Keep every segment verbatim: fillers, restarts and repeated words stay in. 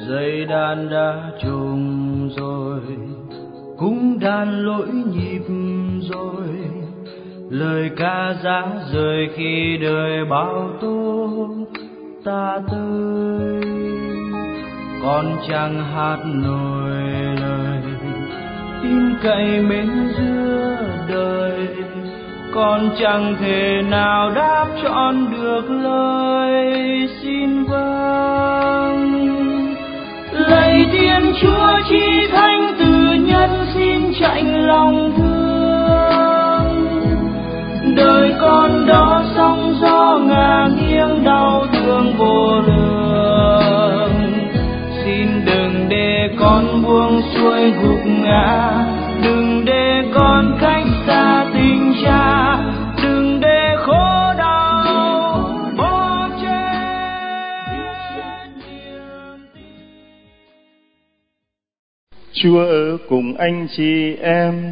dây đàn đã trùng rồi, cung đàn lỗi nhịp rồi, lời ca giá rời khi đời bao tố ta tới. Con chẳng hát nổi lời tin cậy mến giữa đời, con chẳng thể nào đáp trọn được lời xin vâng. Lạy Thiên Chúa chi thánh từ nhân xin chạnh lòng thương, đời con đó sóng gió ngả nghiêng đau thương vô lượng. Xin đừng để con buông xuôi gục ngã, đừng để con cách xa tình cha, đừng để khổ đau bỏ chết niềm tin. Chúa ở cùng anh chị em.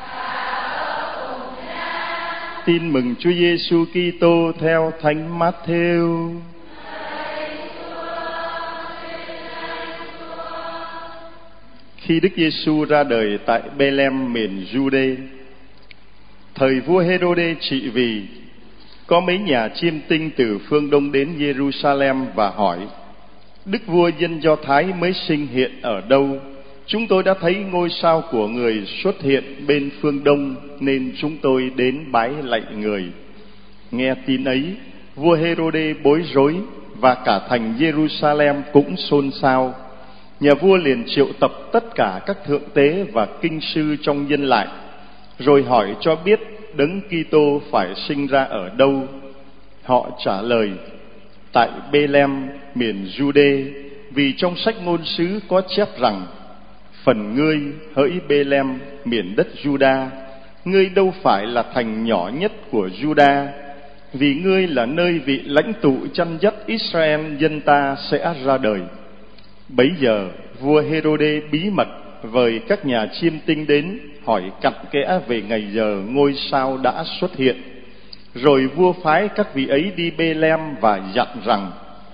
Tin mừng Chúa Giêsu Kitô theo Thánh Mát-thêu. Khi Đức Giêsu ra đời tại Bê-lem miền Giu-đê, thời vua Hê-rô-đê trị vì, có mấy nhà chiêm tinh từ phương Đông đến Giê-ru-sa-lem và hỏi: Đức vua dân Do Thái mới sinh hiện ở đâu? Chúng tôi đã thấy ngôi sao của người xuất hiện bên phương Đông, nên chúng tôi đến bái lạy người. Nghe tin ấy, vua Hê-rô-đê bối rối, và cả thành Giê-ru-sa-lem cũng xôn xao. Nhà vua liền triệu tập tất cả các thượng tế và kinh sư trong dân lại, rồi hỏi cho biết Đấng Kitô phải sinh ra ở đâu. Họ trả lời: tại Bê-lem miền Giu-đê, vì trong sách ngôn sứ có chép rằng: phần ngươi hỡi Bê-lem miền đất Giu-đa, ngươi đâu phải là thành nhỏ nhất của Giu-đa, vì ngươi là nơi vị lãnh tụ chăn dắt Israel dân ta sẽ ra đời. Bấy giờ vua Hê-rô-đê bí mật vời các nhà chiêm tinh đến hỏi cặn kẽ về ngày giờ ngôi sao đã xuất hiện. Rồi vua phái các vị ấy đi Bê-lem và dặn rằng: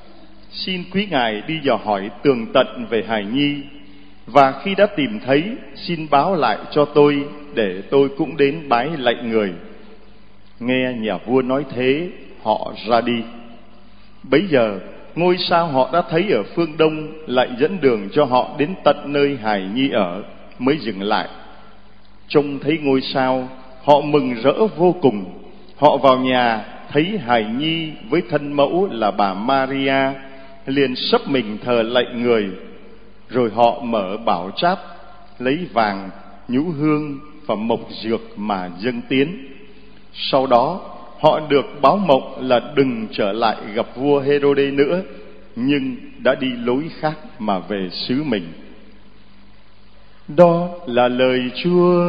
xin quý ngài đi dò hỏi tường tận về hài nhi, và khi đã tìm thấy xin báo lại cho tôi, để tôi cũng đến bái lạy người. Nghe nhà vua nói thế, họ ra đi. Bấy giờ ngôi sao họ đã thấy ở phương Đông lại dẫn đường cho họ đến tận nơi hài nhi ở, mới dừng lại. Trông thấy ngôi sao, họ mừng rỡ vô cùng. Họ vào nhà thấy hài nhi với thân mẫu là bà Maria, liền sấp mình thờ lạy người. Rồi họ mở bảo tráp, lấy vàng, nhũ hương và mộc dược mà dâng tiến. Sau đó họ được báo mộng là đừng trở lại gặp vua Hê-rô-đê nữa, nhưng đã đi lối khác mà về xứ mình. Đó là lời Chúa.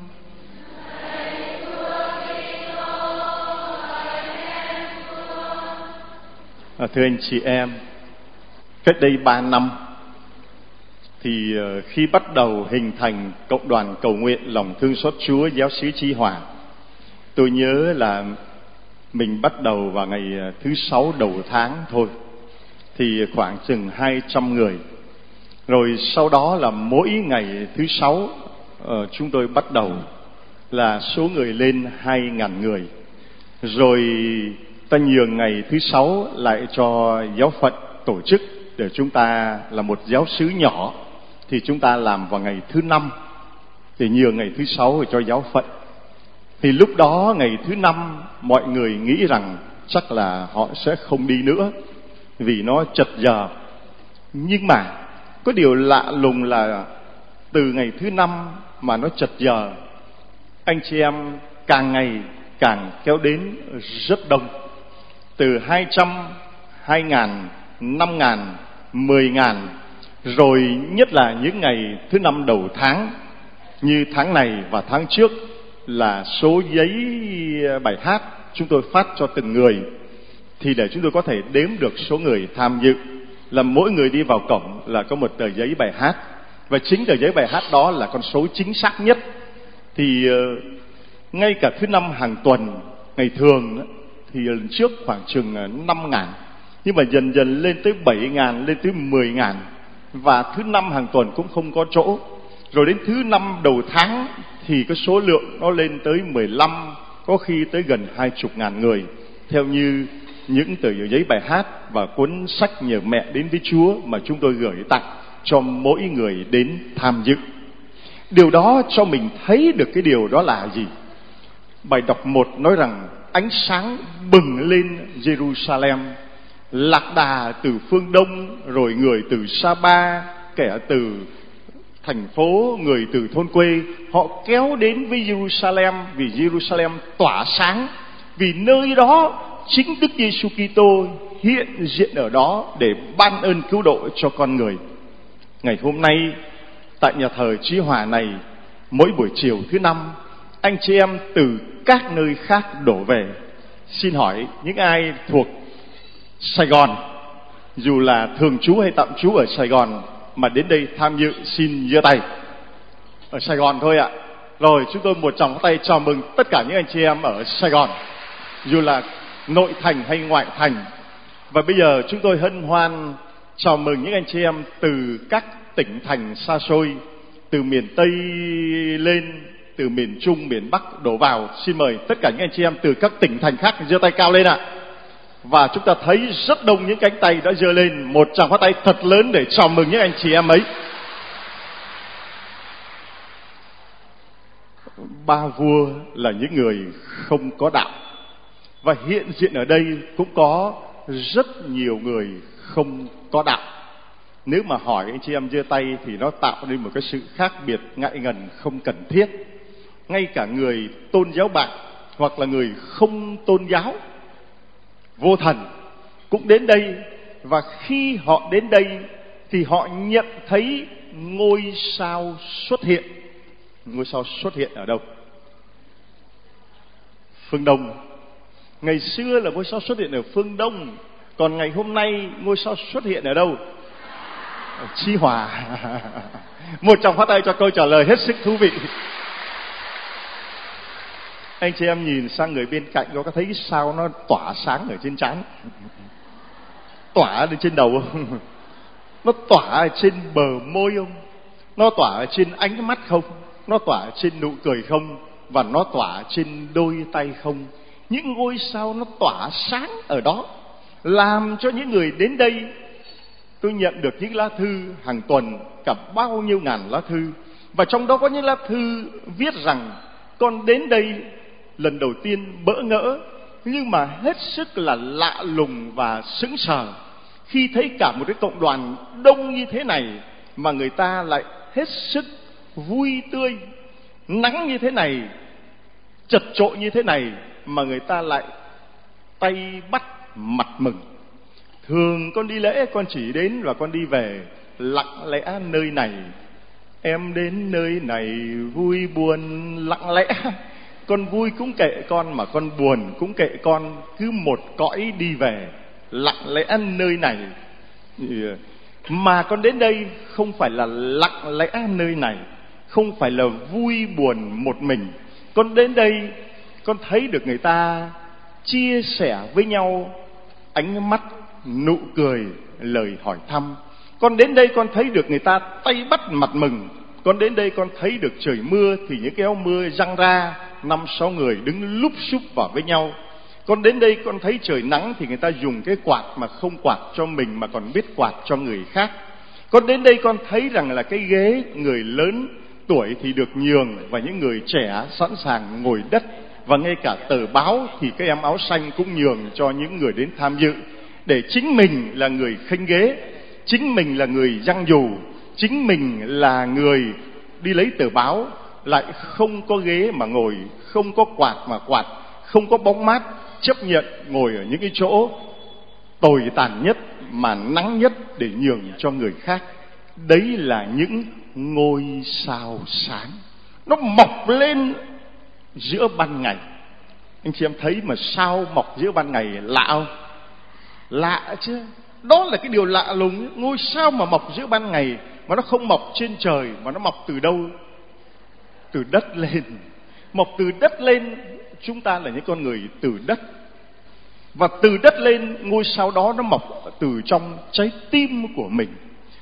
À, thưa anh chị em, cách đây ba năm thì khi bắt đầu hình thành cộng đoàn cầu nguyện lòng thương xót Chúa giáo xứ Chí Hòa, tôi nhớ là mình bắt đầu vào ngày thứ sáu đầu tháng thôi, thì khoảng chừng hai trăm người. Rồi sau đó là mỗi ngày thứ sáu chúng tôi bắt đầu là số người lên hai ngàn người. Rồi ta nhường ngày thứ sáu lại cho giáo phận tổ chức, để chúng ta là một giáo xứ nhỏ thì chúng ta làm vào ngày thứ năm, thì nhường ngày thứ sáu cho giáo phận. Thì lúc đó ngày thứ năm mọi người nghĩ rằng chắc là họ sẽ không đi nữa vì nó chật giờ. Nhưng mà có điều lạ lùng là từ ngày thứ năm mà nó chật giờ, anh chị em càng ngày càng kéo đến rất đông. Từ hai trăm, hai ngàn, năm ngàn, mười ngàn. Rồi nhất là những ngày thứ năm đầu tháng, như tháng này và tháng trước, là số giấy bài hát chúng tôi phát cho từng người, thì để chúng tôi có thể đếm được số người tham dự, là mỗi người đi vào cổng là có một tờ giấy bài hát, và chính tờ giấy bài hát đó là con số chính xác nhất. Thì uh, ngay cả thứ năm hàng tuần, ngày thường thì lần trước khoảng chừng năm ngàn, nhưng mà dần dần lên tới bảy ngàn, lên tới mười ngàn. và thứ năm hàng tuần cũng không có chỗ. Rồi đến thứ năm đầu tháng thì cái số lượng nó lên tới mười lăm, có khi tới gần hai chục ngàn người, theo như những tờ giấy bài hát và cuốn sách Nhờ Mẹ Đến Với Chúa mà chúng tôi gửi tặng cho mỗi người đến tham dự. Điều đó cho mình thấy được cái điều đó là gì? Bài đọc một nói rằng ánh sáng bừng lên Jerusalem, lạc đà từ phương Đông, rồi người từ Sa-ba, kẻ từ thành phố, người từ thôn quê, họ kéo đến với Jerusalem vì Jerusalem tỏa sáng, vì nơi đó chính Đức Giêsu Kitô hiện diện ở đó để ban ơn cứu độ cho con người. Ngày hôm nay tại nhà thờ Chí Hòa này, mỗi buổi chiều thứ năm, anh chị em từ các nơi khác đổ về. Xin hỏi những ai thuộc Sài Gòn, dù là thường trú hay tạm trú ở Sài Gòn mà đến đây tham dự, xin giơ tay. Ở Sài Gòn thôi ạ. Rồi chúng tôi một tràng tay chào mừng tất cả những anh chị em ở Sài Gòn, dù là nội thành hay ngoại thành. Và bây giờ chúng tôi hân hoan chào mừng những anh chị em từ các tỉnh thành xa xôi, từ miền Tây lên, từ miền Trung, miền Bắc đổ vào. Xin mời tất cả những anh chị em từ các tỉnh thành khác giơ tay cao lên ạ. Và chúng ta thấy rất đông những cánh tay đã giơ lên. Một tràng pháo tay thật lớn để chào mừng những anh chị em ấy. Ba vua là những người không có đạo, và hiện diện ở đây cũng có rất nhiều người không có đạo. Nếu mà hỏi anh chị em giơ tay thì nó tạo nên một cái sự khác biệt ngại ngần không cần thiết. Ngay cả người tôn giáo bạn hoặc là người không tôn giáo, vô thần cũng đến đây, và khi họ đến đây thì họ nhận thấy ngôi sao xuất hiện. Ngôi sao xuất hiện ở đâu? Phương Đông. Ngày xưa là ngôi sao xuất hiện ở phương Đông, còn ngày hôm nay ngôi sao xuất hiện ở đâu? Ở Chí Hòa. Một tràng pháo tay cho câu trả lời hết sức thú vị. Anh chị em nhìn sang người bên cạnh có thấy sao nó tỏa sáng ở trên trán, tỏa lên trên đầu không? Nó tỏa ở trên bờ môi không? Nó tỏa ở trên ánh mắt không? Nó tỏa ở trên nụ cười không? Và nó tỏa trên đôi tay không? Những ngôi sao nó tỏa sáng ở đó, làm cho những người đến đây. Tôi nhận được những lá thư hàng tuần, cả bao nhiêu ngàn lá thư, và trong đó có những lá thư viết rằng con đến đây lần đầu tiên bỡ ngỡ, nhưng mà hết sức là lạ lùng và sững sờ khi thấy cả một cái cộng đoàn đông như thế này mà người ta lại hết sức vui tươi. Nắng như thế này, chật chội như thế này mà người ta lại tay bắt mặt mừng. Thường con đi lễ con chỉ đến và con đi về lặng lẽ nơi này. Em đến nơi này vui buồn lặng lẽ. Con vui cũng kệ con, mà con buồn cũng kệ con. Cứ một cõi đi về lặng lẽ nơi này. Mà con đến đây không phải là lặng lẽ nơi này, không phải là vui buồn một mình. Con đến đây con thấy được người ta chia sẻ với nhau ánh mắt, nụ cười, lời hỏi thăm. Con đến đây con thấy được người ta tay bắt mặt mừng. Con đến đây con thấy được trời mưa thì những cái áo mưa giăng ra, năm sáu người đứng lúp xúp vào với nhau. Con đến đây con thấy trời nắng thì người ta dùng cái quạt mà không quạt cho mình mà còn biết quạt cho người khác. Con đến đây con thấy rằng là cái ghế người lớn tuổi thì được nhường, và những người trẻ sẵn sàng ngồi đất. Và ngay cả tờ báo thì các em áo xanh cũng nhường cho những người đến tham dự, để chính mình là người khênh ghế, chính mình là người giăng dù, chính mình là người đi lấy tờ báo, lại không có ghế mà ngồi, không có quạt mà quạt, không có bóng mát, chấp nhận ngồi ở những cái chỗ tồi tàn nhất mà nắng nhất để nhường cho người khác. Đấy là những ngôi sao sáng, nó mọc lên giữa ban ngày. Anh chị em thấy mà sao mọc giữa ban ngày lạ không? Lạ chứ. Đó là cái điều lạ lùng. Ngôi sao mà mọc giữa ban ngày, mà nó không mọc trên trời, mà nó mọc từ đâu? Từ đất lên. Mọc từ đất lên. Chúng ta là những con người từ đất, và từ đất lên ngôi sao đó nó mọc từ trong trái tim của mình.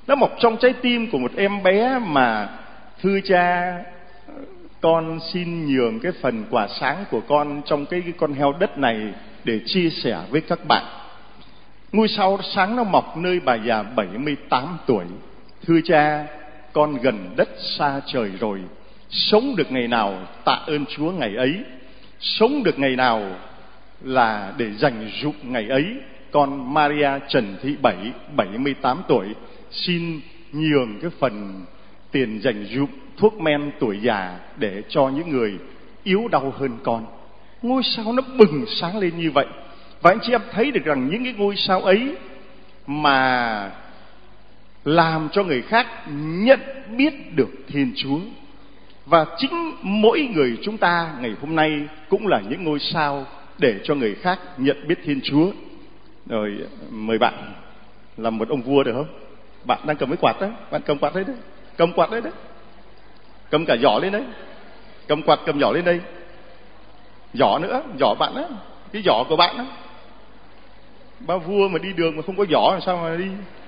Nó mọc trong trái tim của một em bé mà thưa cha, con xin nhường cái phần quả sáng của con trong cái, cái con heo đất này để chia sẻ với các bạn. Ngôi sao sáng nó mọc nơi bà già bảy mươi tám tuổi. Thưa cha, con gần đất xa trời rồi. Sống được ngày nào tạ ơn Chúa ngày ấy. Sống được ngày nào là để dành dụm ngày ấy. Con Maria Trần Thị Bảy, bảy mươi tám tuổi, xin nhường cái phần tiền dành dụm thuốc men tuổi già để cho những người yếu đau hơn con. Ngôi sao nó bừng sáng lên như vậy. Và anh chị em thấy được rằng những cái ngôi sao ấy mà làm cho người khác nhận biết được Thiên Chúa. Và chính mỗi người chúng ta ngày hôm nay cũng là những ngôi sao để cho người khác nhận biết Thiên Chúa. Rồi mời bạn làm một ông vua được không? Bạn đang cầm cái quạt đấy, bạn cầm quạt đấy đấy, cầm quạt đấy đấy, cầm cả giỏ lên đấy, cầm quạt cầm giỏ lên đây, giỏ nữa, giỏ bạn á, cái giỏ của bạn á. Bao vua mà đi đường mà không có giỏ làm sao mà đi?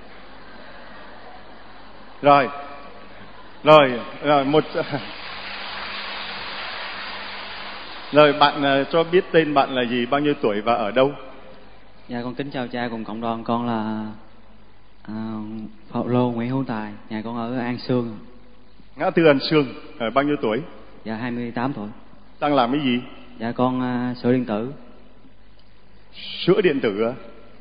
Rồi, rồi, rồi một. Rồi bạn cho biết tên bạn là gì, bao nhiêu tuổi và ở đâu? Dạ con kính chào cha cùng cộng đoàn. Con là à, Paulo Nguyễn Hữu Tài. Nhà con ở An Sương. Ngã tư An Sương. Ở bao nhiêu tuổi? Dạ hai mươi tám tuổi. Đang làm cái gì? Dạ con à, sửa điện tử. Sữa điện tử à?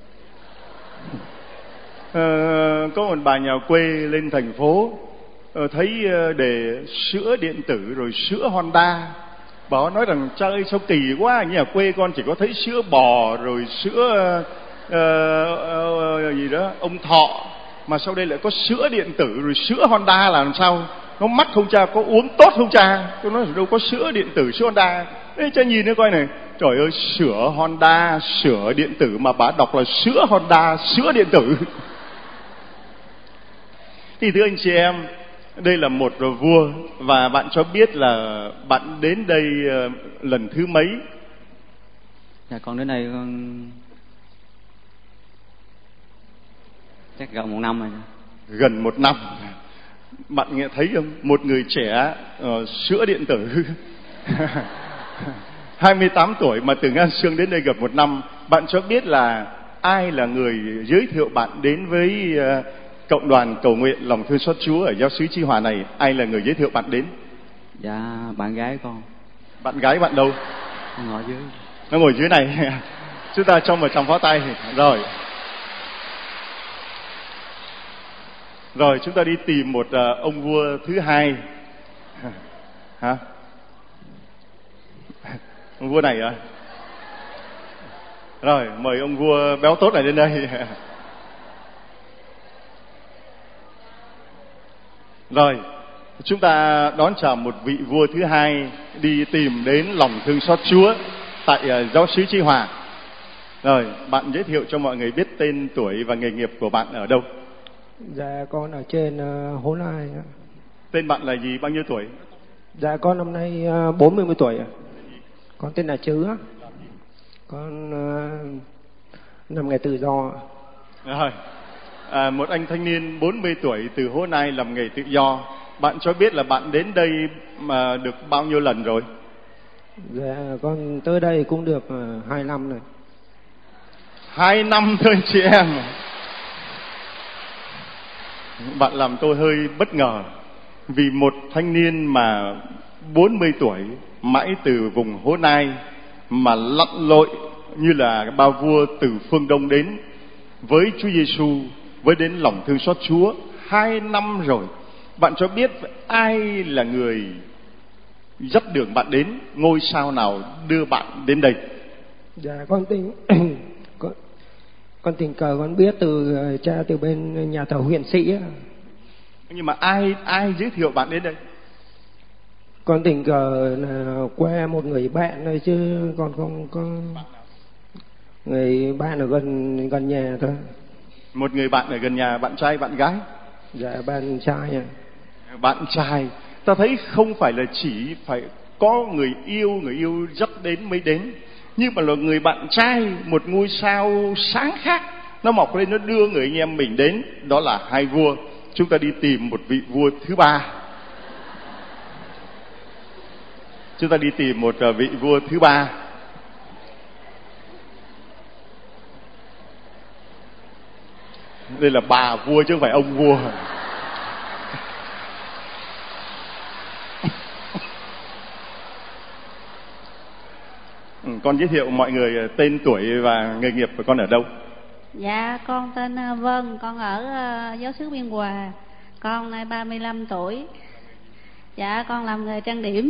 à? Có một bà nhà quê lên thành phố thấy để sữa điện tử rồi sữa Honda. Bà nói rằng cha ơi sao kỳ quá, nhà quê con chỉ có thấy sữa bò rồi sữa uh, uh, gì đó ông Thọ, mà sau đây lại có sữa điện tử rồi sữa Honda là làm sao? Nó mắc không cha, có uống tốt không cha? Tôi nói đâu có sữa điện tử sữa Honda. Ê, cha nhìn nó coi này, trời ơi, sữa Honda, sữa điện tử mà bà đọc là sữa Honda, sữa điện tử. Thì thưa anh chị em, đây là một vua, và bạn cho biết là bạn đến đây lần thứ mấy? Dạ con đến đây con chắc gần một năm rồi. Gần một năm. Bạn nghe thấy không? Một người trẻ uh, sữa điện tử hai mươi tám tuổi mà từ An Sương đến đây gặp một năm. Bạn cho biết là ai là người giới thiệu bạn đến với uh, cộng đoàn cầu nguyện lòng thương xót Chúa ở giáo xứ Chí Hòa này? Ai là người giới thiệu bạn đến? Dạ bạn gái con. Bạn gái bạn đâu? Nó ngồi dưới. Nó ngồi dưới này. Chúng ta cho một tràng pháo tay. Rồi. Rồi chúng ta đi tìm một uh, ông vua thứ hai. Hả? Ông vua này à? Rồi mời ông vua béo tốt này lên đây. Rồi chúng ta đón chào một vị vua thứ hai đi tìm đến lòng thương xót Chúa tại uh, giáo xứ Chí Hòa. Rồi bạn giới thiệu cho mọi người biết tên tuổi và nghề nghiệp của bạn ở đâu? Dạ con ở trên uh, Hố Nai. Tên bạn là gì, bao nhiêu tuổi? Dạ con năm nay uh, bốn mươi tuổi. Con tên là Trứ. Con uh, làm nghề tự do. Rồi. À, một anh thanh niên bốn mươi tuổi từ Hố Nai làm nghề tự do. Bạn cho biết là bạn đến đây mà được bao nhiêu lần rồi? Dạ con tới đây cũng được uh, hai năm rồi. Hai năm thôi chị em. Bạn làm tôi hơi bất ngờ, vì một thanh niên mà bốn mươi tuổi mãi từ vùng Hố Nai mà lặn lội như là bao vua từ phương Đông đến với Chúa Giêsu, với đến lòng thương xót Chúa hai năm rồi. Bạn cho biết ai là người dắt đường bạn đến, ngôi sao nào đưa bạn đến đây? Dạ con tình con, con tình cờ con biết từ uh, cha từ bên nhà thờ huyện sĩ. Nhưng mà ai ai giới thiệu bạn đến đây? Con tình cờ là qua một người bạn thôi chứ còn không có người bạn ở gần gần nhà thôi. Một người bạn ở gần nhà, bạn trai bạn gái? Dạ bạn trai. À. Bạn trai. Ta thấy không phải là chỉ phải có người yêu, người yêu dắt đến mới đến, nhưng mà là người bạn trai, một ngôi sao sáng khác nó mọc lên, nó đưa người anh em mình đến. Đó là hai vua. chúng ta đi tìm một vị vua thứ ba. Chúng ta đi tìm một vị vua thứ ba. Đây là bà vua chứ không phải ông vua. Con giới thiệu mọi người tên, tuổi và nghề nghiệp của con ở đâu? Dạ, con tên Vân, con ở giáo xứ Biên Hòa. Con nay ba mươi lăm tuổi. Dạ, con làm nghề trang điểm.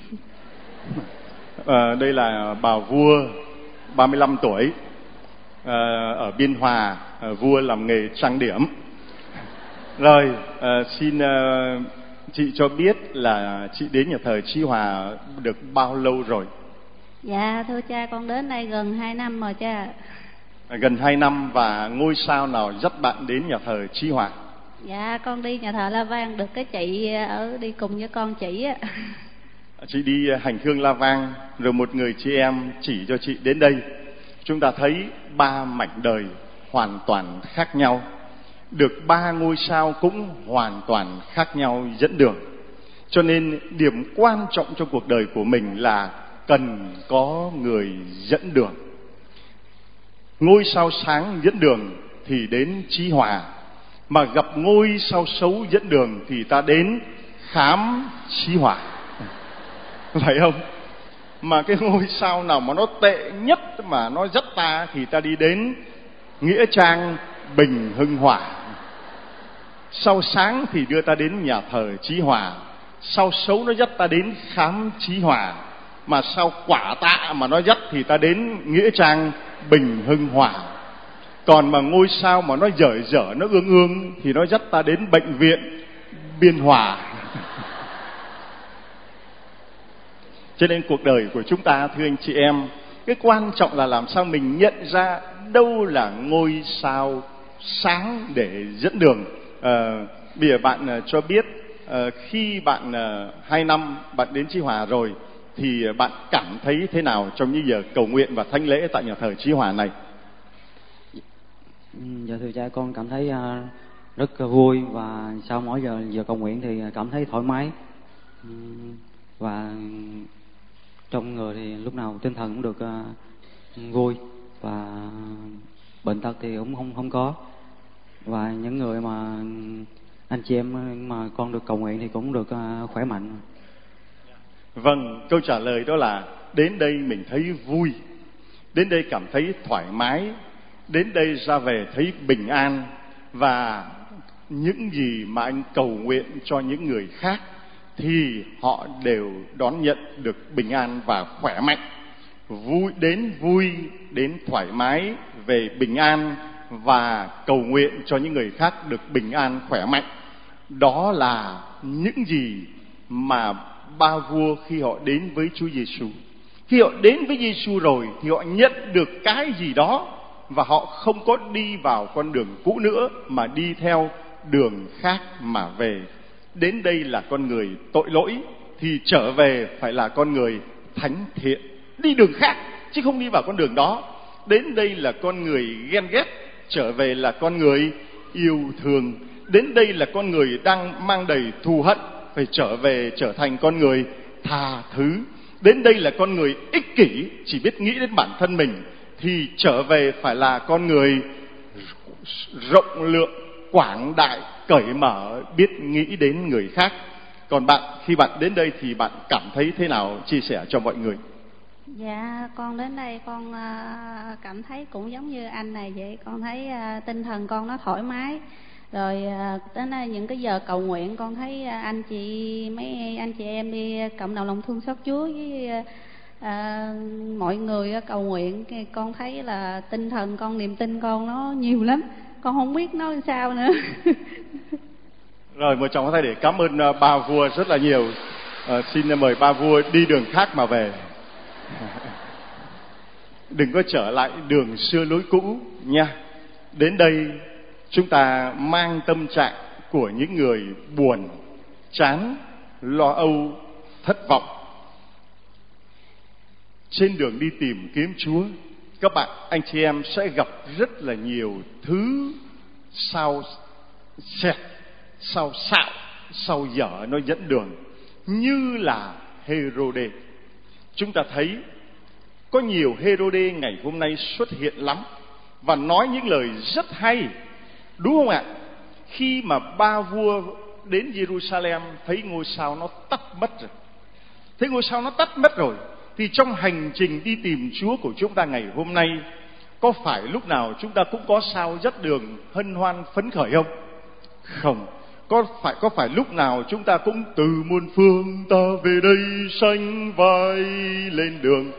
À, đây là bà vua ba mươi lăm tuổi, à, ở Biên Hòa, à, vua làm nghề trang điểm. Rồi, à, xin à, chị cho biết là chị đến nhà thờ Chí Hòa được bao lâu rồi? Dạ, thưa cha, con đến đây gần hai năm rồi cha. À, gần hai năm. Và ngôi sao nào dắt bạn đến nhà thờ Chí Hòa? Dạ, con đi nhà thờ La Vang được cái chị ở đi cùng với con chị á. Chị đi hành hương La Vang, rồi một người chị em chỉ cho chị đến đây. Chúng ta thấy ba mảnh đời hoàn toàn khác nhau, được ba ngôi sao cũng hoàn toàn khác nhau dẫn đường. Cho nên điểm quan trọng trong cuộc đời của mình là cần có người dẫn đường. Ngôi sao sáng dẫn đường thì đến Chí Hòa, mà gặp ngôi sao xấu dẫn đường thì ta đến khám Chí Hòa, phải không? Mà cái ngôi sao nào mà nó tệ nhất mà nó dắt ta thì ta đi đến nghĩa trang Bình Hưng Hòa. Sao sáng thì đưa ta đến nhà thờ Chí Hòa, sao xấu nó dắt ta đến khám Chí Hòa, mà sao quả tạ mà nó dắt thì ta đến nghĩa trang Bình Hưng Hòa. Còn mà ngôi sao mà nó dở dở, nó ương ương thì nó dắt ta đến bệnh viện Biên Hòa. Cho nên cuộc đời của chúng ta, thưa anh chị em, cái quan trọng là làm sao mình nhận ra đâu là ngôi sao sáng để dẫn đường. À, bây giờ bạn cho biết, à, khi bạn à, hai năm bạn đến Chí Hòa rồi thì bạn cảm thấy thế nào trong những giờ cầu nguyện và thánh lễ tại nhà thờ Chí Hòa này? Dạ thưa cha, con cảm thấy uh, rất uh, vui, và sau mỗi giờ giờ cầu nguyện thì cảm thấy thoải mái, um, và trong người thì lúc nào tinh thần cũng được uh, vui, và bệnh tật thì cũng không không có. Và những người mà anh chị em mà con được cầu nguyện thì cũng được uh, khỏe mạnh. Vâng, câu trả lời đó là đến đây mình thấy vui, đến đây cảm thấy thoải mái, đến đây ra về thấy bình an, và những gì mà anh cầu nguyện cho những người khác thì họ đều đón nhận được bình an và khỏe mạnh. Vui đến vui, đến thoải mái, về bình an và cầu nguyện cho những người khác được bình an khỏe mạnh. Đó là những gì mà ba vua khi họ đến với Chúa Giêsu, khi họ đến với Giêsu rồi thì họ nhận được cái gì đó, và họ không có đi vào con đường cũ nữa mà đi theo đường khác mà về. Đến đây là con người tội lỗi thì trở về phải là con người thánh thiện, đi đường khác chứ không đi vào con đường đó. Đến đây là con người ghen ghét, trở về là con người yêu thương. Đến đây là con người đang mang đầy thù hận, phải trở về trở thành con người tha thứ. Đến đây là con người ích kỷ, chỉ biết nghĩ đến bản thân mình, thì trở về phải là con người rộng lượng, quảng đại, cởi mở, biết nghĩ đến người khác. Còn bạn, khi bạn đến đây thì bạn cảm thấy thế nào? Chia sẻ cho mọi người. Dạ, con đến đây con uh, cảm thấy cũng giống như anh này vậy. Con thấy uh, tinh thần con nó thoải mái. Rồi uh, đến đây những cái giờ cầu nguyện con thấy uh, anh chị mấy anh chị em đi cộng đồng lòng thương xót Chúa với uh, uh, mọi người uh, cầu nguyện, con thấy là tinh thần con, niềm tin con nó nhiều lắm. Con không biết nói sao nữa. Rồi, một chồng có thể để cảm ơn uh, ba vua rất là nhiều. Uh, xin mời ba vua đi đường khác mà về. Đừng có trở lại đường xưa lối cũ nha. Đến đây chúng ta mang tâm trạng của những người buồn, chán, lo âu, thất vọng. Trên đường đi tìm kiếm Chúa, các bạn, anh chị em sẽ gặp rất là nhiều thứ sao xẹt sao xạo, sao dở nó dẫn đường, như là Hê-rô-đê. Chúng ta thấy có nhiều Hê-rô-đê ngày hôm nay xuất hiện lắm và nói những lời rất hay, đúng không ạ? Khi mà ba vua đến Jerusalem thấy ngôi sao nó tắt mất rồi, thấy ngôi sao nó tắt mất rồi, thì trong hành trình đi tìm Chúa của chúng ta ngày hôm nay, có phải lúc nào chúng ta cũng có sao dắt đường hân hoan phấn khởi không? Không. Có phải có phải lúc nào chúng ta cũng từ muôn phương ta về đây sánh vai lên đường?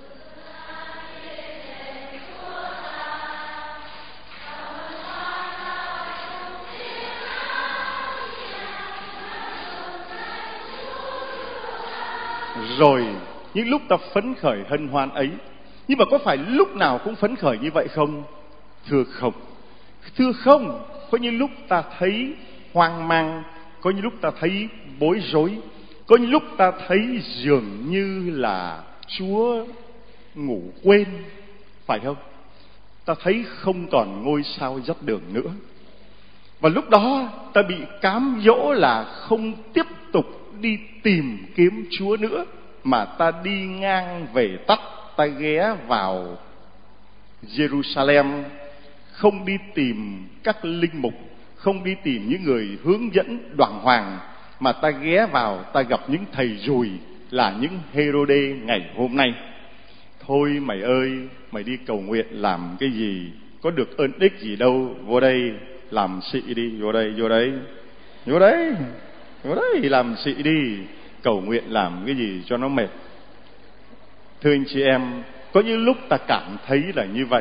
Rồi những lúc ta phấn khởi hân hoan ấy, nhưng mà có phải lúc nào cũng phấn khởi như vậy không? Thưa không. Thưa không. Có những lúc ta thấy hoang mang, có những lúc ta thấy bối rối, có những lúc ta thấy dường như là Chúa ngủ quên, phải không? Ta thấy không còn ngôi sao dắt đường nữa. Và lúc đó ta bị cám dỗ là không tiếp tục đi tìm kiếm Chúa nữa, mà ta đi ngang về tắt, ta ghé vào Jerusalem, không đi tìm các linh mục, không đi tìm những người hướng dẫn đoàn hoàng, mà ta ghé vào, ta gặp những thầy rùi là những Hê-rô-đê ngày hôm nay. Thôi mày ơi, mày đi cầu nguyện làm cái gì, có được ơn ích gì đâu, vô đây làm xị đi, vô đây, vô đây, vô đây, vô đây làm xị đi, cầu nguyện làm cái gì cho nó mệt. Thưa anh chị em, có những lúc ta cảm thấy là như vậy.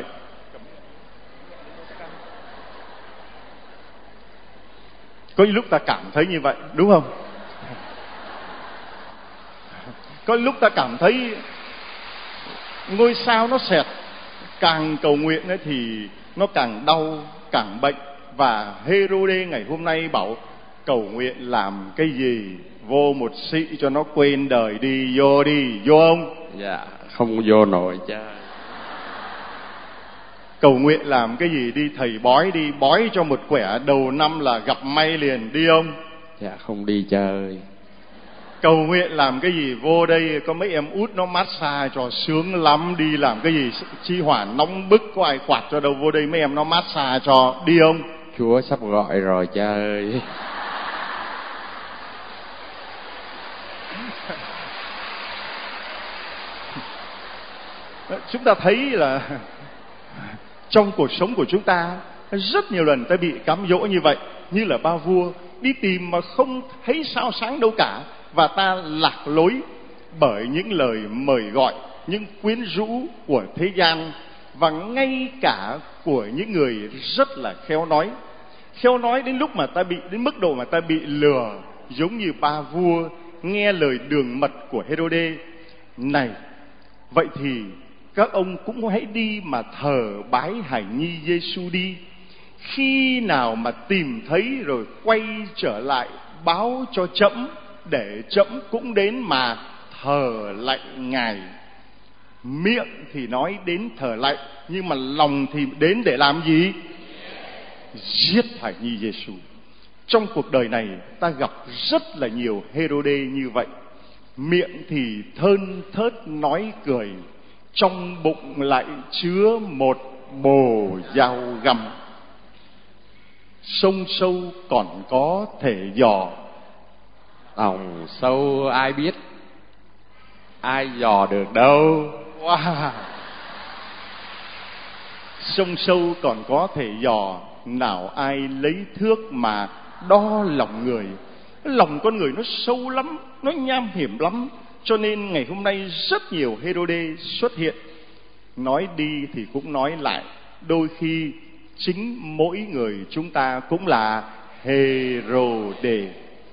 Có những lúc ta cảm thấy như vậy, đúng không? Có lúc ta cảm thấy ngôi sao nó xẹt, càng cầu nguyện ấy thì nó càng đau, càng bệnh. Và Hê-rô-đê ngày hôm nay bảo cầu nguyện làm cái gì, vô một xị cho nó quên đời đi, vô đi, vô không? Dạ, không vô nổi cha. Cầu nguyện làm cái gì đi, thầy bói đi, bói cho một quẻ đầu năm là gặp may liền, đi không? Dạ, không đi chơi. Cầu nguyện làm cái gì, vô đây có mấy em út nó massage cho sướng lắm, đi làm cái gì chi hỏa nóng bức, có ai quạt cho đâu, vô đây mấy em nó massage cho, đi không? Chúa sắp gọi rồi cha ơi. Chúng ta thấy là trong cuộc sống của chúng ta rất nhiều lần ta bị cám dỗ như vậy, như là ba vua đi tìm mà không thấy sao sáng đâu cả, và ta lạc lối bởi những lời mời gọi, những quyến rũ của thế gian, và ngay cả của những người rất là khéo nói. Khéo nói đến lúc mà ta bị, đến mức độ mà ta bị lừa, giống như ba vua nghe lời đường mật của Hê-rô-đê. Này, vậy thì các ông cũng hãy đi mà thờ bái hài nhi Giê-xu đi. Khi nào mà tìm thấy rồi quay trở lại báo cho trẫm, để trẫm cũng đến mà thờ lạy Ngài. Miệng thì nói đến thờ lạy, nhưng mà lòng thì đến để làm gì? Giết hài nhi Giê-xu. Trong cuộc đời này ta gặp rất là nhiều Hê-rô-đê như vậy. Miệng thì thơn thớt nói cười, trong bụng lại chứa một bồ dao găm. Sông sâu còn có thể dò, Lòng sâu ai biết, ai dò được đâu. Wow. Sông sâu còn có thể dò, nào ai lấy thước mà đo lòng người. Lòng con người nó sâu lắm, nó nham hiểm lắm. Cho nên ngày hôm nay rất nhiều Hê-rô-đê xuất hiện. Nói đi thì cũng nói lại, đôi khi chính mỗi người chúng ta cũng là Hê-rô-đê.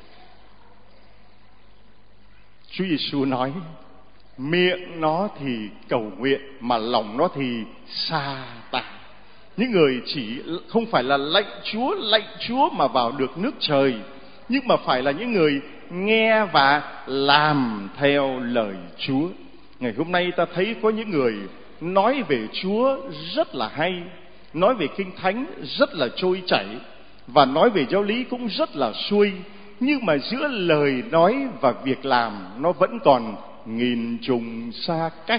Chúa Giêsu nói, miệng nó thì cầu nguyện mà lòng nó thì sa tà. Những người chỉ không phải là lạy Chúa, lạy Chúa mà vào được nước trời, nhưng mà phải là những người nghe và làm theo lời Chúa. Ngày hôm nay ta thấy có những người nói về Chúa rất là hay, nói về Kinh Thánh rất là trôi chảy, và nói về giáo lý cũng rất là xuôi, nhưng mà giữa lời nói và việc làm nó vẫn còn nghìn trùng xa cách.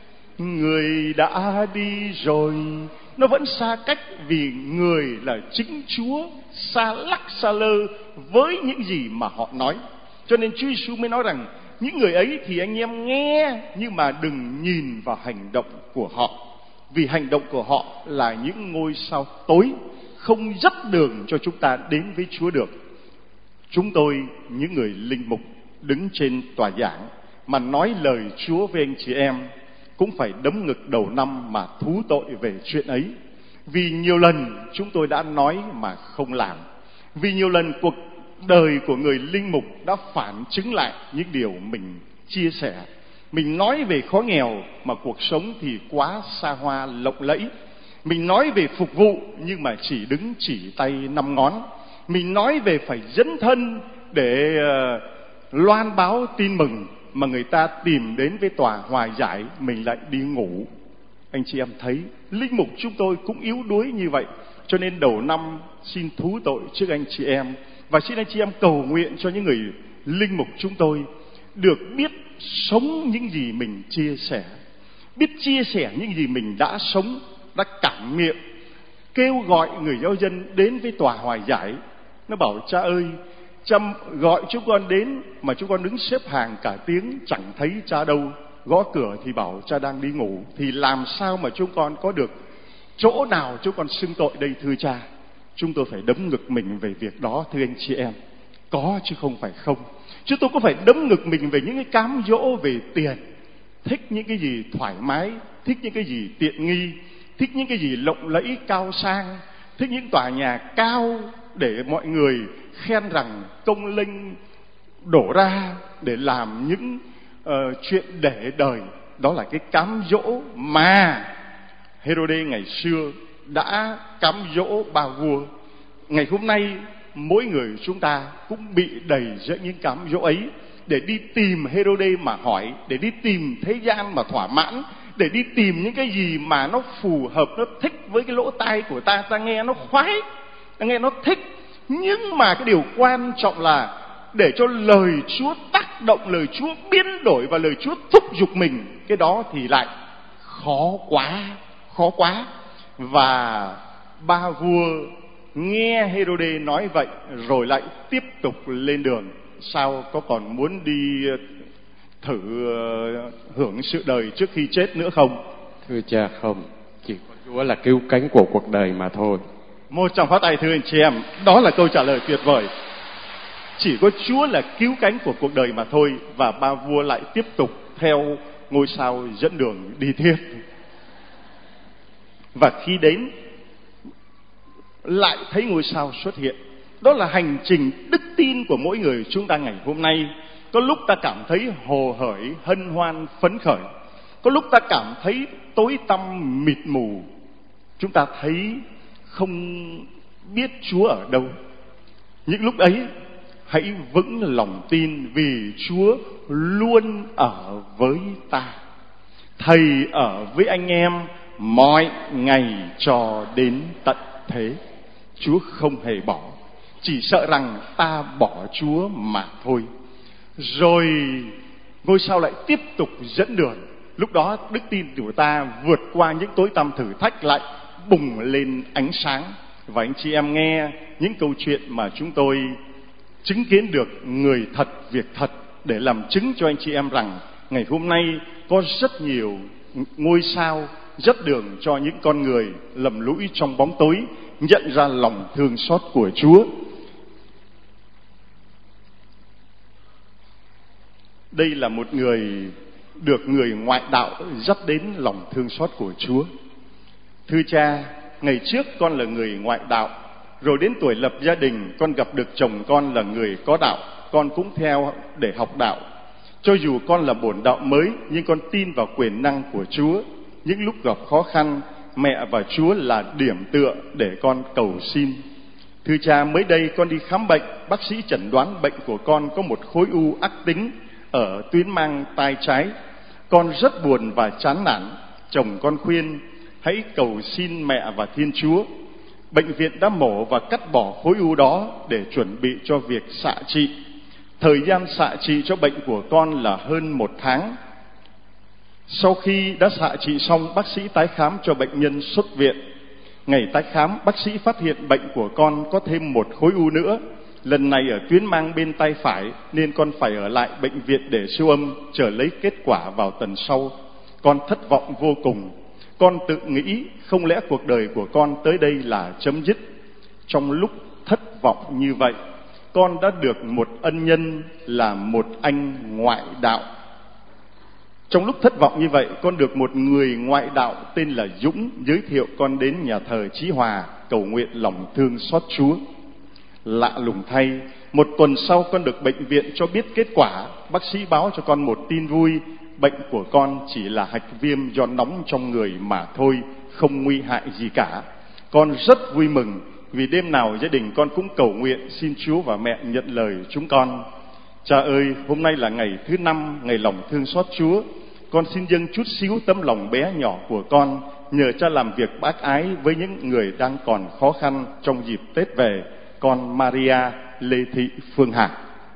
Người đã đi rồi, nó vẫn xa cách vì người là chính Chúa xa lắc xa lơ với những gì mà họ nói. Cho nên Chúa Giêsu mới nói rằng những người ấy thì anh em nghe, nhưng mà đừng nhìn vào hành động của họ, vì hành động của họ là những ngôi sao tối, không dắt đường cho chúng ta đến với Chúa được. Chúng tôi, những người linh mục đứng trên tòa giảng mà nói lời Chúa với anh chị em, cũng phải đấm ngực đầu năm mà thú tội về chuyện ấy. Vì nhiều lần chúng tôi đã nói mà không làm. Vì nhiều lần cuộc đời của người linh mục đã phản chứng lại những điều mình chia sẻ. Mình nói về khó nghèo mà cuộc sống thì quá xa hoa lộng lẫy. Mình nói về phục vụ nhưng mà chỉ đứng chỉ tay năm ngón. Mình nói về phải dấn thân để uh, loan báo tin mừng, mà người ta tìm đến với tòa hòa giải, mình lại đi ngủ. Anh chị em thấy linh mục chúng tôi cũng yếu đuối như vậy. Cho nên đầu năm xin thú tội trước anh chị em, và xin anh chị em cầu nguyện cho những người linh mục chúng tôi được biết sống những gì mình chia sẻ, biết chia sẻ những gì mình đã sống, đã cảm nghiệm, kêu gọi người giáo dân đến với tòa hòa giải. Nó bảo cha ơi, cha gọi chúng con đến mà chúng con đứng xếp hàng cả tiếng chẳng thấy cha đâu, gõ cửa thì bảo cha đang đi ngủ, thì làm sao mà chúng con có được chỗ nào chúng con xưng tội đây thưa cha? Chúng tôi phải đấm ngực mình về việc đó thưa anh chị em, có chứ không phải không. Chúng tôi có phải đấm ngực mình về những cái cám dỗ về tiền, thích những cái gì thoải mái, thích những cái gì tiện nghi, thích những cái gì lộng lẫy cao sang, thích những tòa nhà cao để mọi người khen rằng công linh đổ ra để làm những uh, chuyện để đời. Đó là cái cám dỗ mà Herode ngày xưa đã cám dỗ ba vua. Ngày hôm nay mỗi người chúng ta cũng bị đầy rẫy những cám dỗ ấy, để đi tìm Herode mà hỏi, để đi tìm thế gian mà thỏa mãn, để đi tìm những cái gì mà nó phù hợp, nó thích với cái lỗ tai của ta, ta nghe nó khoái, ta nghe nó thích. Nhưng mà cái điều quan trọng là để cho lời Chúa tác động, lời Chúa biến đổi và lời Chúa thúc giục mình, cái đó thì lại khó quá, khó quá. Và ba vua nghe Herode nói vậy rồi lại tiếp tục lên đường. Sao có còn muốn đi thử hưởng sự đời trước khi chết nữa không? Thưa cha không, chỉ có Chúa là cứu cánh của cuộc đời mà thôi. Một trong phát tay thưa anh chị em, đó là câu trả lời tuyệt vời. Chỉ có Chúa là cứu cánh của cuộc đời mà thôi. Và ba vua lại tiếp tục theo ngôi sao dẫn đường đi tiếp. Và khi đến lại thấy ngôi sao xuất hiện. Đó là hành trình đức tin của mỗi người chúng ta ngày hôm nay. Có lúc ta cảm thấy hồ hởi, hân hoan, phấn khởi. Có lúc ta cảm thấy tối tăm, mịt mù. Chúng ta thấy không biết Chúa ở đâu. Những lúc ấy hãy vững lòng tin, vì Chúa luôn ở với ta. Thầy ở với anh em mọi ngày cho đến tận thế. Chúa không hề bỏ, chỉ sợ rằng ta bỏ Chúa mà thôi. Rồi ngôi sao lại tiếp tục dẫn đường. Lúc đó đức tin của ta vượt qua những tối tăm thử thách, lại bùng lên ánh sáng. Và anh chị em nghe những câu chuyện mà chúng tôi chứng kiến được người thật, việc thật, để làm chứng cho anh chị em rằng ngày hôm nay có rất nhiều ngôi sao dắt đường cho những con người lầm lũi trong bóng tối nhận ra lòng thương xót của Chúa. Đây là một người được người ngoại đạo dắt đến lòng thương xót của Chúa. Thưa cha, ngày trước con là người ngoại đạo, rồi đến tuổi lập gia đình con gặp được chồng con là người có đạo, con cũng theo để học đạo. Cho dù con là bổn đạo mới, nhưng con tin vào quyền năng của Chúa. Những lúc gặp khó khăn, mẹ và Chúa là điểm tựa để con cầu xin. Thưa cha, mới đây con đi khám bệnh, bác sĩ chẩn đoán bệnh của con có một khối u ác tính ở tuyến mang tai trái. Con rất buồn và chán nản. Chồng con khuyên hãy cầu xin mẹ và Thiên Chúa. Bệnh viện đã mổ và cắt bỏ khối u đó để chuẩn bị cho việc xạ trị. Thời gian xạ trị cho bệnh của con là hơn một tháng. Sau khi đã xạ trị xong, bác sĩ tái khám cho bệnh nhân xuất viện. Ngày tái khám, bác sĩ phát hiện bệnh của con có thêm một khối u nữa. Lần này ở tuyến mang bên tay phải nên con phải ở lại bệnh viện để siêu âm, chờ lấy kết quả vào tuần sau. Con thất vọng vô cùng. Con tự nghĩ không lẽ cuộc đời của con tới đây là chấm dứt. Trong lúc thất vọng như vậy, con đã được một ân nhân là một anh ngoại đạo. Trong lúc thất vọng như vậy, con được một người ngoại đạo tên là Dũng giới thiệu con đến nhà thờ Chí Hòa cầu nguyện lòng thương xót Chúa. Lạ lùng thay, một tuần sau con được bệnh viện cho biết kết quả. Bác sĩ báo cho con một tin vui, bệnh của con chỉ là hạch viêm do nóng trong người mà thôi, không nguy hại gì cả. Con rất vui mừng vì đêm nào gia đình con cũng cầu nguyện xin Chúa và mẹ nhận lời chúng con. Cha ơi, hôm nay là ngày thứ năm, ngày lòng thương xót Chúa. Con xin dâng chút xíu tấm lòng bé nhỏ của con, nhờ cha làm việc bác ái với những người đang còn khó khăn trong dịp Tết về. Con Maria Lê Thị Phương Hà.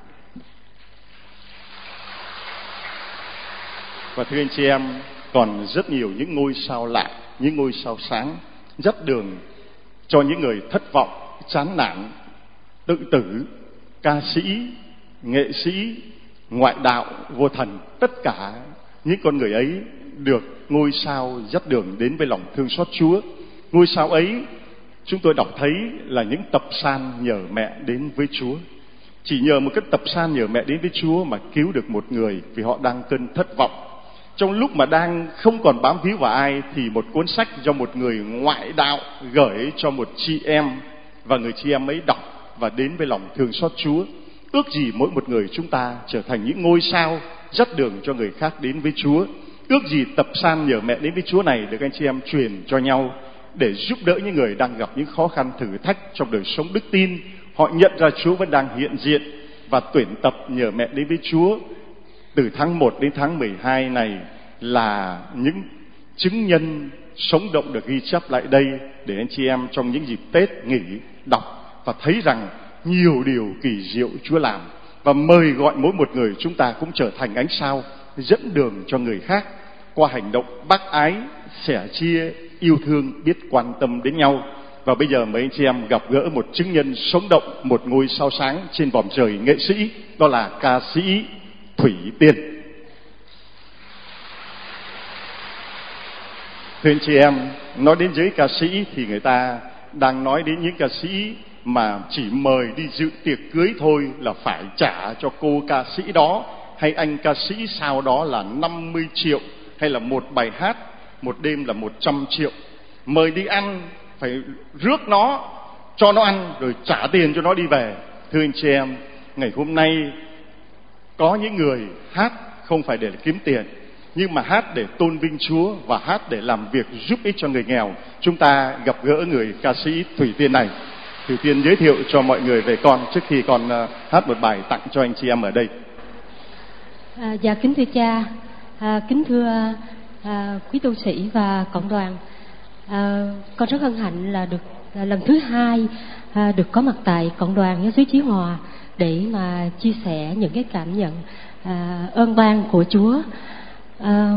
Và thưa anh chị em, còn rất nhiều những ngôi sao lạ, những ngôi sao sáng dắt đường cho những người thất vọng, chán nản, tự tử, ca sĩ, nghệ sĩ, ngoại đạo, vô thần. Tất cả những con người ấy được ngôi sao dắt đường đến với lòng thương xót Chúa. Ngôi sao ấy chúng tôi đọc thấy là những tập san nhờ mẹ đến với Chúa. Chỉ nhờ một cái tập san nhờ mẹ đến với Chúa mà cứu được một người vì họ đang cơn thất vọng. Trong lúc mà đang không còn bám víu vào ai thì một cuốn sách do một người ngoại đạo gửi cho một chị em, và người chị em ấy đọc và đến với lòng thương xót Chúa. Ước gì mỗi một người chúng ta trở thành những ngôi sao dắt đường cho người khác đến với Chúa. Ước gì tập san nhờ mẹ đến với Chúa này được anh chị em truyền cho nhau để giúp đỡ những người đang gặp những khó khăn thử thách trong đời sống đức tin. Họ nhận ra Chúa vẫn đang hiện diện và tuyển tập nhờ mẹ đến với Chúa. Từ tháng một đến tháng mười hai này là những chứng nhân sống động được ghi chép lại đây để anh chị em trong những dịp Tết nghỉ đọc và thấy rằng nhiều điều kỳ diệu Chúa làm, và mời gọi mỗi một người chúng ta cũng trở thành ánh sao dẫn đường cho người khác qua hành động bác ái, sẻ chia, yêu thương, biết quan tâm đến nhau. Và bây giờ mấy anh chị em gặp gỡ một chứng nhân sống động, một ngôi sao sáng trên vòm trời nghệ sĩ, đó là ca sĩ Thủy Tiên. Thưa anh chị em, nói đến giới ca sĩ thì người ta đang nói đến những ca sĩ mà chỉ mời đi dự tiệc cưới thôi là phải trả cho cô ca sĩ đó hay anh ca sĩ sao đó là năm mươi triệu, hay là một bài hát một đêm là một trăm triệu. Mời đi ăn phải rước nó, cho nó ăn rồi trả tiền cho nó đi về. Thưa anh chị em, ngày hôm nay có những người hát không phải để kiếm tiền, nhưng mà hát để tôn vinh Chúa và hát để làm việc giúp ích cho người nghèo. Chúng ta gặp gỡ người ca sĩ Thủy Tiên này. Thủy Tiên giới thiệu cho mọi người về con trước khi con hát một bài tặng cho anh chị em ở đây. À, dạ kính thưa cha, à, kính thưa à, quý tu sĩ và cộng đoàn, à, con rất hân hạnh là được là lần thứ hai à, được có mặt tại cộng đoàn giáo xứ Chí Hòa để mà chia sẻ những cái cảm nhận à, ơn ban của Chúa. À,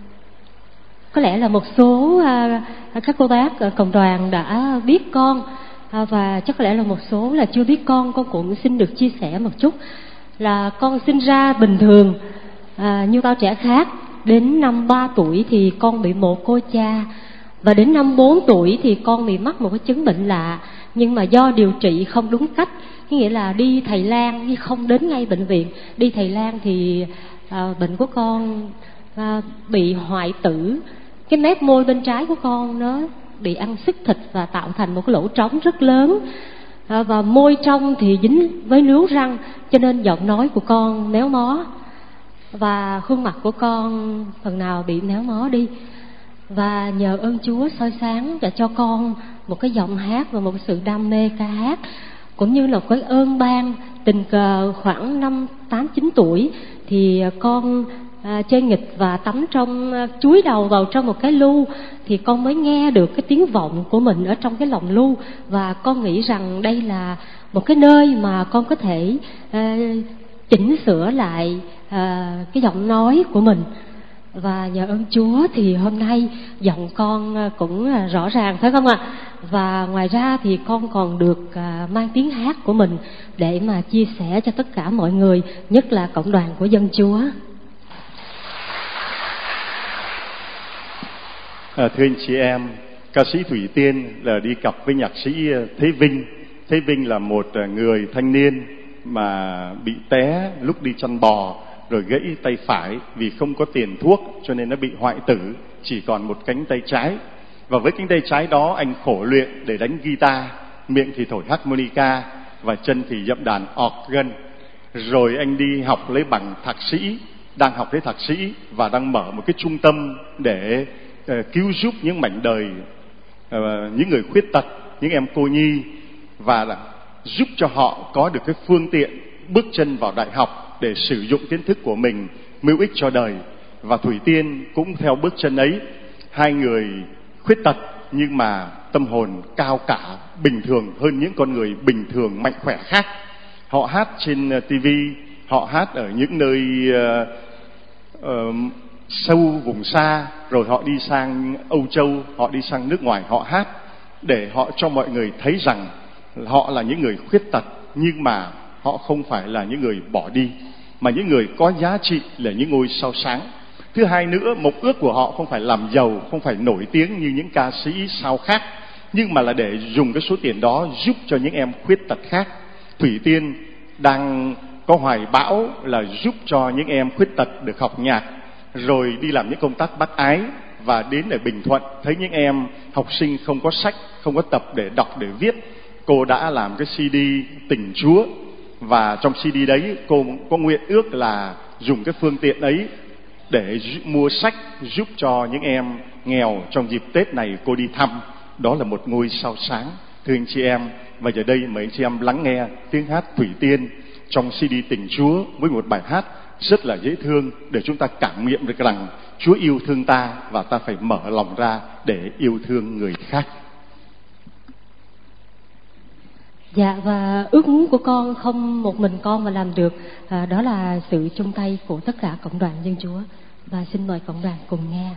có lẽ là một số à, các cô bác ở cộng đoàn đã biết con, à, và chắc có lẽ là một số là chưa biết con. Con cũng xin được chia sẻ một chút là con sinh ra bình thường à, như bao trẻ khác. Đến năm ba tuổi thì con bị mồ côi cha, và đến năm bốn tuổi thì con bị mắc một cái chứng bệnh lạ, nhưng mà do điều trị không đúng cách, nghĩa là đi Thầy Lang nhưng không đến ngay bệnh viện. Đi Thầy Lang thì à, bệnh của con à, bị hoại tử, cái mép môi bên trái của con nó bị ăn xức thịt và tạo thành một cái lỗ trống rất lớn, à, và môi trong thì dính với nướu răng, cho nên giọng nói của con méo mó và khuôn mặt của con phần nào bị méo mó đi. Và nhờ ơn Chúa soi sáng và cho con một cái giọng hát và một sự đam mê ca hát, cũng như là cái ơn ban tình cờ khoảng năm tám chín tuổi thì con à, chơi nghịch và tắm trong à, chúi đầu vào trong một cái lu, thì con mới nghe được cái tiếng vọng của mình ở trong cái lòng lu, và con nghĩ rằng đây là một cái nơi mà con có thể à, chỉnh sửa lại à, cái giọng nói của mình. Và nhờ ơn Chúa thì hôm nay giọng con cũng rõ ràng, phải không ạ? Và ngoài ra thì con còn được à, mang tiếng hát của mình để mà chia sẻ cho tất cả mọi người, nhất là cộng đoàn của dân Chúa. À, thưa anh chị em, ca sĩ Thủy Tiên là đi cặp với nhạc sĩ Thế Vinh. Thế Vinh là một người thanh niên mà bị té lúc đi chăn bò, rồi gãy tay phải vì không có tiền thuốc cho nên nó bị hoại tử, chỉ còn một cánh tay trái. Và với cánh tay trái đó anh khổ luyện để đánh guitar, miệng thì thổi harmonica và chân thì dậm đàn organ. Rồi anh đi học lấy bằng thạc sĩ, đang học lấy thạc sĩ và đang mở một cái trung tâm để uh, cứu giúp những mảnh đời, uh, những người khuyết tật, những em cô nhi, và giúp cho họ có được cái phương tiện bước chân vào đại học để sử dụng kiến thức của mình mưu ích cho đời. Và Thủy Tiên cũng theo bước chân ấy. Hai người khuyết tật nhưng mà tâm hồn cao cả, bình thường hơn những con người bình thường mạnh khỏe khác. Họ hát trên ti vi, họ hát ở những nơi uh, uh, sâu vùng xa, rồi họ đi sang Âu Châu, họ đi sang nước ngoài họ hát để họ cho mọi người thấy rằng họ là những người khuyết tật, nhưng mà họ không phải là những người bỏ đi, mà những người có giá trị, là những ngôi sao sáng. Thứ hai nữa, mục ước của họ không phải làm giàu, không phải nổi tiếng như những ca sĩ sao khác, nhưng mà là để dùng cái số tiền đó giúp cho những em khuyết tật khác. Thủy Tiên đang có hoài bão là giúp cho những em khuyết tật được học nhạc, rồi đi làm những công tác bác ái, và đến ở Bình Thuận thấy những em học sinh không có sách, không có tập để đọc để viết. Cô đã làm cái xê đê Tình Chúa, và trong xê đê đấy cô có nguyện ước là dùng cái phương tiện ấy để mua sách giúp cho những em nghèo trong dịp Tết này cô đi thăm. Đó là một ngôi sao sáng, thưa anh chị em. Và giờ đây mời anh chị em lắng nghe tiếng hát Thủy Tiên trong xê đê Tình Chúa với một bài hát rất là dễ thương, để chúng ta cảm nghiệm được rằng Chúa yêu thương ta và ta phải mở lòng ra để yêu thương người khác. Dạ, và ước muốn của con không một mình con mà làm được, à, đó là sự chung tay của tất cả cộng đoàn dân Chúa. Và xin mời cộng đoàn cùng nghe.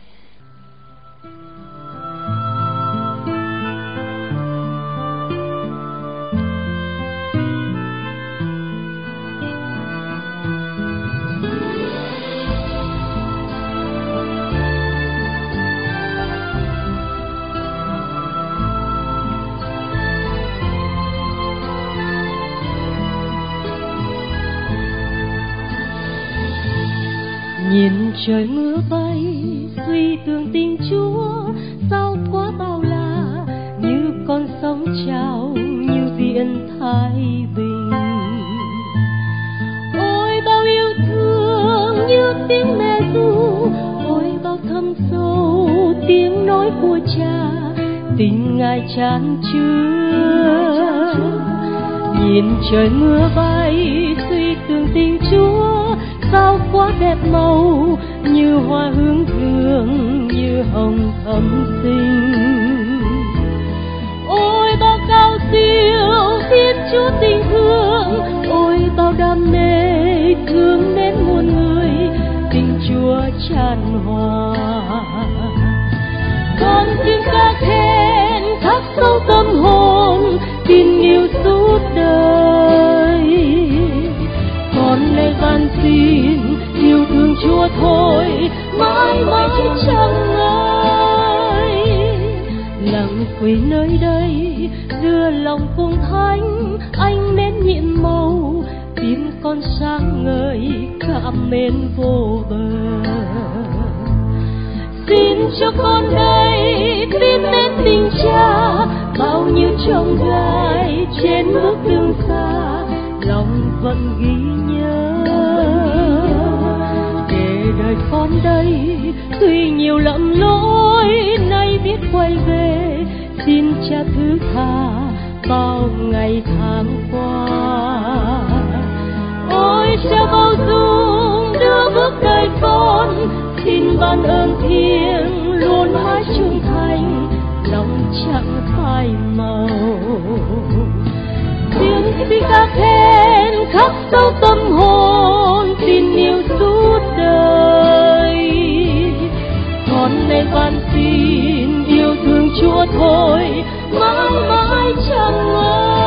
Nhìn trời mưa bay suy tưởng tình Chúa, sao quá bao la như con sóng trào, như biển thái bình. Ôi bao yêu thương như tiếng mẹ ru, ôi bao thâm sâu tiếng nói của cha, tình Ngài chan chứa. Nhìn trời mưa bay suy tưởng tình Chúa, sao quá đẹp màu như hoa hướng dương, như hồng thắm xinh. Ôi bao cao siêu Thiên Chúa tình thương, ôi bao đam mê thương mến muôn người, tình Chúa tràn hòa. Con xin ca khen khắc sâu tâm hồn, tin yêu suốt đời. Con lê van xin yêu thương Chúa thôi, mãi mãi chẳng ngơi. Lặng quỳ nơi đây đưa lòng cùng thánh, anh nên nhiệm màu tim con sáng ngời, cảm mến vô bờ. Xin cho con đây tin đến tình cha, bao nhiêu chông gai trên bước đường xa, lòng vẫn ghi nhớ. Để đời con đây tuy nhiều lầm lỗi, nay biết quay về, xin cha thứ tha bao ngày tháng qua. Ôi cha bao dung đưa bước đời con, xin ban ơn thiêng luôn mãi trung thành, lòng chẳng phai màu. Tiếng tiếng ca khen khắc sâu tâm hồn, tin yêu suốt đời. Con nay van xin yêu thương Chúa thôi, mãi mãi chẳng ngơi.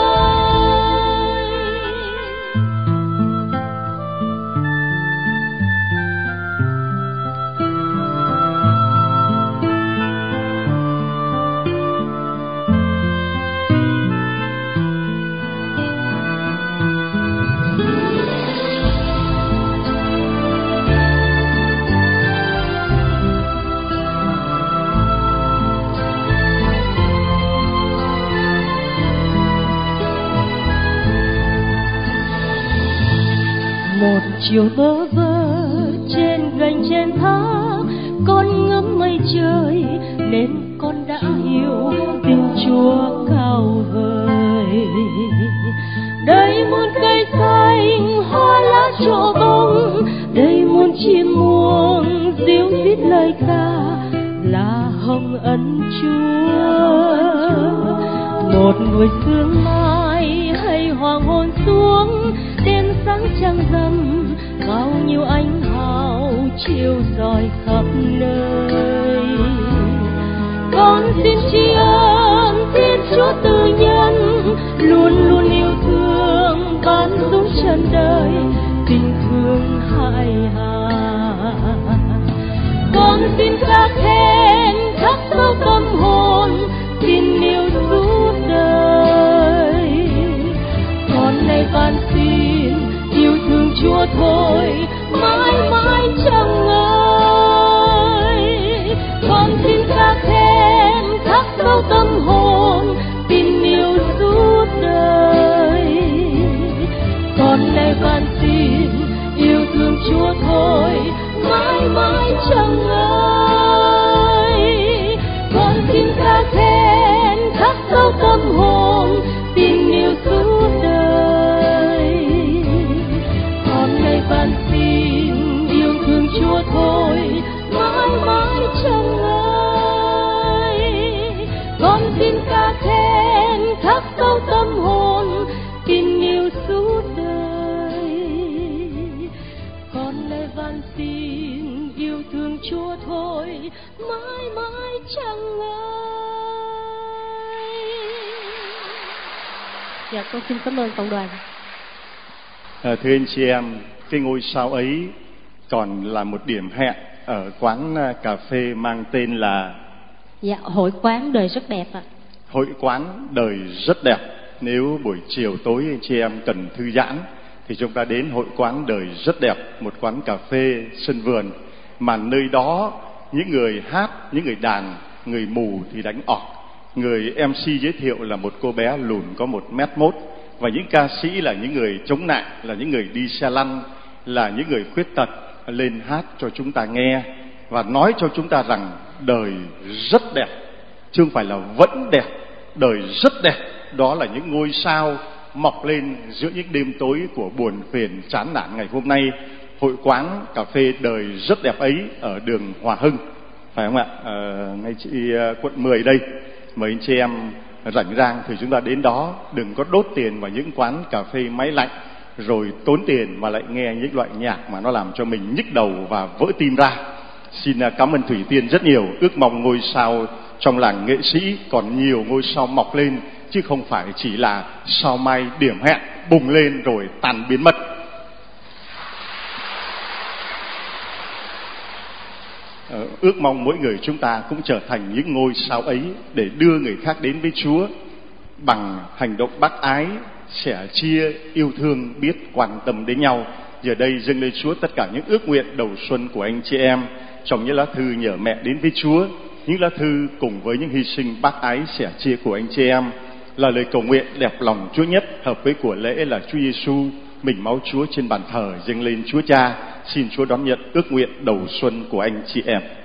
Một chiều bơ vơ trên gành trên thác, con ngắm mây trời nên con đã hiểu tình Chúa cao vời. Đây muôn cây xanh hoa lá trổ bông, đây muôn chim muông ríu rít lời ca là hồng ân Chúa. Một buổi sương mai hay hoàng hôn xuống, đêm sáng trăng rằm, bao nhiêu ánh hào chiếu rọi khắp nơi. Con xin tri ân Thiên Chúa từ nhân, luôn luôn yêu thương ban xuống trần đời tình thương hại hà. Con xin ca khen khắc sâu tâm hồn, tin yêu suốt đời. Con nay van xin yêu thương Chúa thôi, mãi mãi chẳng ngơi. Con xin ca khen khắc sâu tâm hồn, tin yêu suốt đời. Con nay van xin yêu thương Chúa thôi, mãi mãi chẳng ngơi. Con xin ca khen khắc sâu tâm hồn, tin yêu suốt đời. Con nay van xin yêu thương Chúa thôi, mãi mãi chẳng ngơi. Con xin ca khen khắc sâu tâm hồn, tin yêu suốt đời. Con nay van xin yêu thương Chúa thôi, mãi mãi chẳng ngơi. Dạ, con xin cảm ơn cộng đoàn. À, thưa anh chị em, cái ngôi sao ấy còn là một điểm hẹn ở quán cà phê mang tên là Dạ, hội quán đời rất đẹp ạ. Hội quán đời rất đẹp. Nếu buổi chiều tối anh chị em cần thư giãn thì chúng ta đến hội quán đời rất đẹp, một quán cà phê sân vườn mà nơi đó những người hát, những người đàn, người mù thì đánh ọt. Người em xê giới thiệu là một cô bé lùn có một mét mốt, và những ca sĩ là những người chống nạn, là những người đi xe lăn, là những người khuyết tật lên hát cho chúng ta nghe và nói cho chúng ta rằng đời rất đẹp, chứ không phải là vẫn đẹp, đời rất đẹp. Đó là những ngôi sao mọc lên giữa những đêm tối của buồn phiền chán nản ngày hôm nay. Hội quán cà phê đời rất đẹp ấy ở đường Hòa Hưng, phải không ạ? À, ngay chị quận mười đây. Mời anh chị em rảnh rang thì chúng ta đến đó, đừng có đốt tiền vào những quán cà phê máy lạnh rồi tốn tiền mà lại nghe những loại nhạc mà nó làm cho mình nhức đầu và vỡ tim ra. Xin cảm ơn Thủy Tiên rất nhiều. Ước mong ngôi sao trong làng nghệ sĩ còn nhiều ngôi sao mọc lên, chứ không phải chỉ là sao mai điểm hẹn bùng lên rồi tàn biến mất. Ờ, ước mong mỗi người chúng ta cũng trở thành những ngôi sao ấy để đưa người khác đến với Chúa bằng hành động bác ái, sẻ chia, yêu thương, biết quan tâm đến nhau. Giờ đây dâng lên Chúa tất cả những ước nguyện đầu xuân của anh chị em trong những lá thư nhờ mẹ đến với Chúa, những lá thư cùng với những hy sinh bác ái sẻ chia của anh chị em là lời cầu nguyện đẹp lòng Chúa nhất, hợp với của lễ là Chúa Giêsu mình máu Chúa trên bàn thờ dâng lên Chúa Cha. Xin Chúa đón nhận ước nguyện đầu xuân của anh chị em.